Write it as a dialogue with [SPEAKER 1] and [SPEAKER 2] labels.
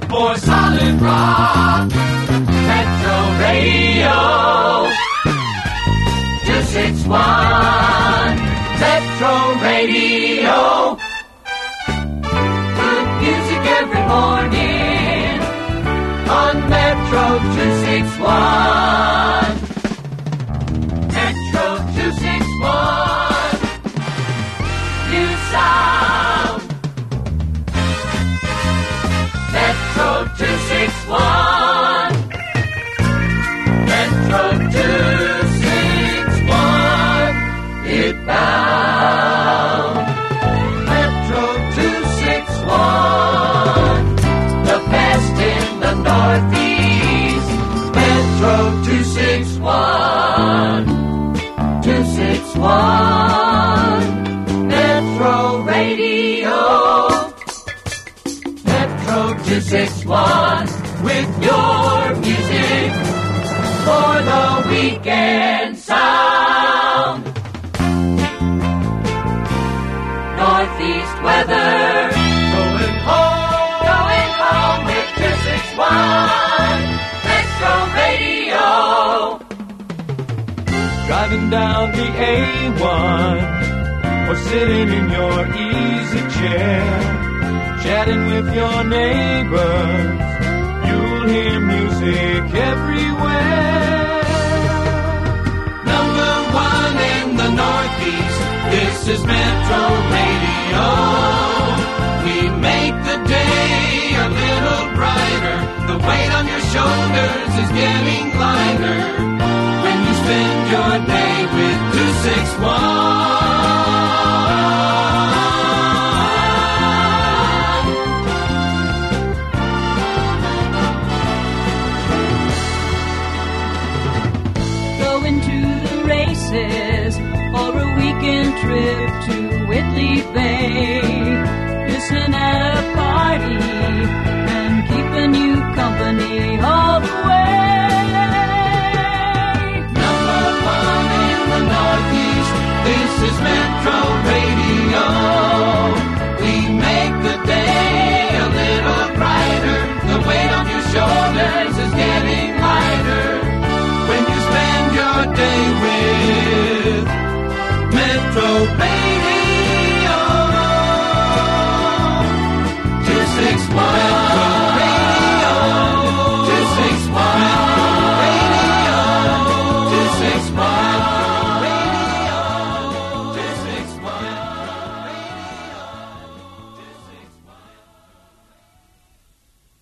[SPEAKER 1] for solid rock. Metro Radio 261. Metro Radio. Good music every morning on Metro 261. Metro 261. New sound. Metro 261. Metro 261. It bound. Metro 261. The best in the Northeast. Metro 261. 261. Metro Radio. Metro 261. With your music for the weekend sound. Northeast weather. Going home with 261. Metro Radio.
[SPEAKER 2] Driving down the A1 or sitting in your easy chair, chatting with your neighbors, you'll hear music everywhere.
[SPEAKER 1] Number one in the Northeast, this is Metro Radio. We make the day a little brighter. The weight on your shoulders is getting lighter when you spend your day with 261.
[SPEAKER 3] Going to the races or a weekend trip to Whitley Bay. Listen at a party and keeping you company all the way.
[SPEAKER 1] Number one in the Northeast, this is Metro Radio. We make the day a little brighter. The weight on your shoulders is getting lighter when you spend your day with Metro Radio 261.